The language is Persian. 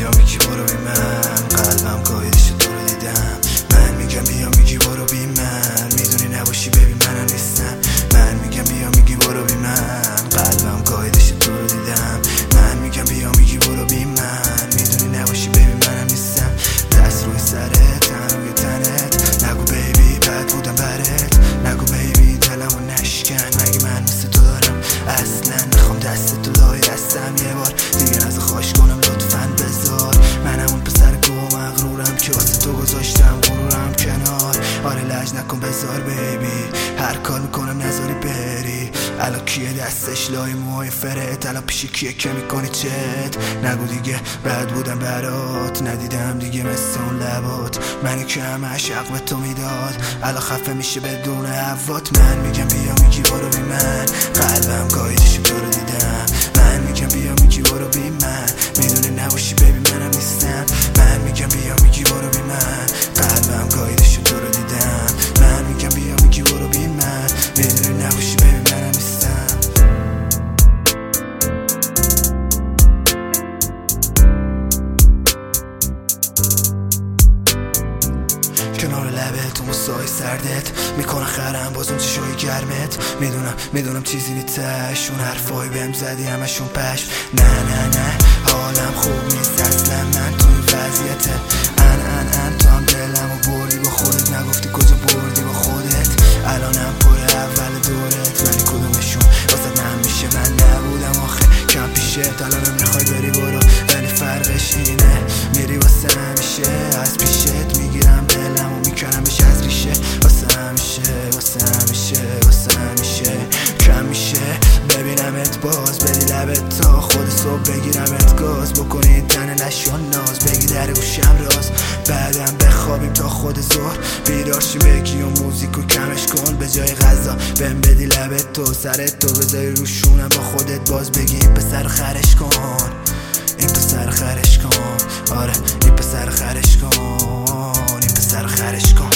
بیا میگی برو بی من، قلبم قایدش تو رو دیدم. من میگم بیا میگی برو بی من، میدونی نباشی ببین منم نیستم. من میگم بیا میگی برو بی من، قلبم قایدش تو رو دیدم. من میگم بیا میگی برو بی من، میدونی نباشی ببین منم نیستم. دست روی سرت، تن روی تنت، نگو بیبی بد بودم برات، نگو بیبی دلمو نشکن. مگه من مثل تو دارم اصلا؟ میخوام دست تو لای دستم یه بار دیگه نزد خواهش کنم لطفاً بذار. منم اون پسر گو مغرورم که واسه تو گذاشتم غرورم کنار. آره لج نکن بذار بیبی، هر کار میکنم نذاری بری. الان کیه دستش لای موهای فرت، الان پیش کیه که میکنی چت؟ نگو دیگه بد بودم برات، ندیدم دیگه مثل اون لبات. منی که همش حق به تو میداد، الان خفه میشه بدون عوات. من میگم بیا میگی برو بی من، قلبم قایدش تو رو دیدم. من میگم بیا میگی برو بی من، میدونی نباشی ببین منم نیستم. من میگم بیا میگی برو بی من، قلبم قایدش تو رو دیدم. من میگم بیا میگی برو بی من، میدونی نباشی ببین منم نیستم. کنار لبت اون سای سردت میکنه خرم باز اون چشای گرمت. میدونم چیزی نیستش، اون حرفای بهم زدی همشون پش. نه حالم خوب نیست اصلا، من تو این وضعیته. ان تو هم دلمو بردی با خودت، نگفتی کجا بردی با خودت. الانم پر اول دورت، ولی کدومشون واسه من میشه؟ من نبودم آخه کم پیشت، الانم میخوای بری برو، ولی فرقش اینه میری واسه همیشه. از پیشت میگیرم دلمو میکنمش از ریشه، واسه همیشه کم میشه ببینمت باز، بدی لبت تا خود صبح بگیرمت گاز، بکنی تن نشون ناز، بگی در گوشم راز، بعدم بخوابیم تا خود ظهر بیدار شی، بگی و موزیکو کمش کن، به جای غذا بهم بدی لبت تو، سرت تو بذاری روشونم با خودت باز، بگی این پسر خرش کن، این پسر خرش کن، آره این پسر خرش کن، این پسر خرش کن.